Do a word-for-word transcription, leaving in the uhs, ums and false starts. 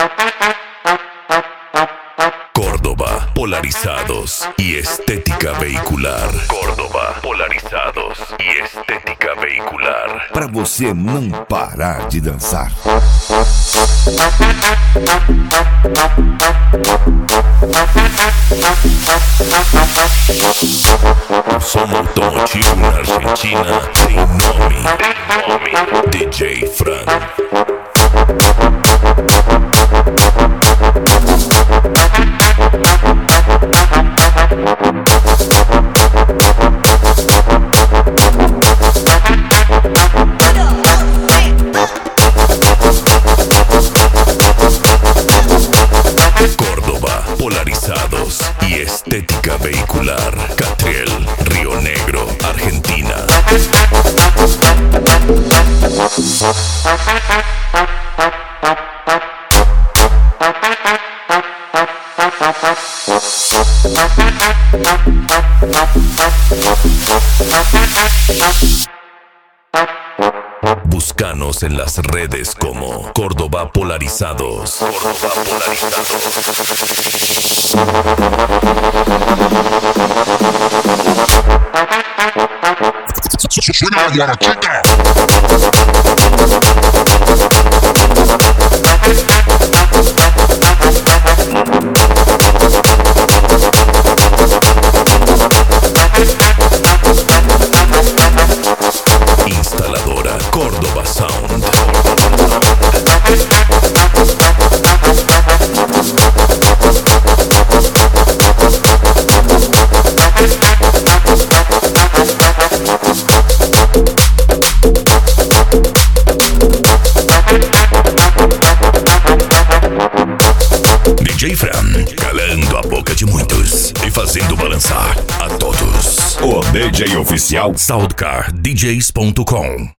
Córdoba, polarizados y estética vehicular. Córdoba, polarizados e estética vehicular. Para você não parar de dançar. O som automotivo na Argentina tem nome, tem nome. D J Fran. Polarizados y estética vehicular. Catriel, Río Negro, Argentina. Búscanos en las redes como Córdoba Polarizados. Córdoba Polarizados. Suena la guarachita. Instaladora Córdoba Sound. D J Fran, calando a boca de muitos e fazendo balançar a todos. O D J oficial Soundcar D Js ponto com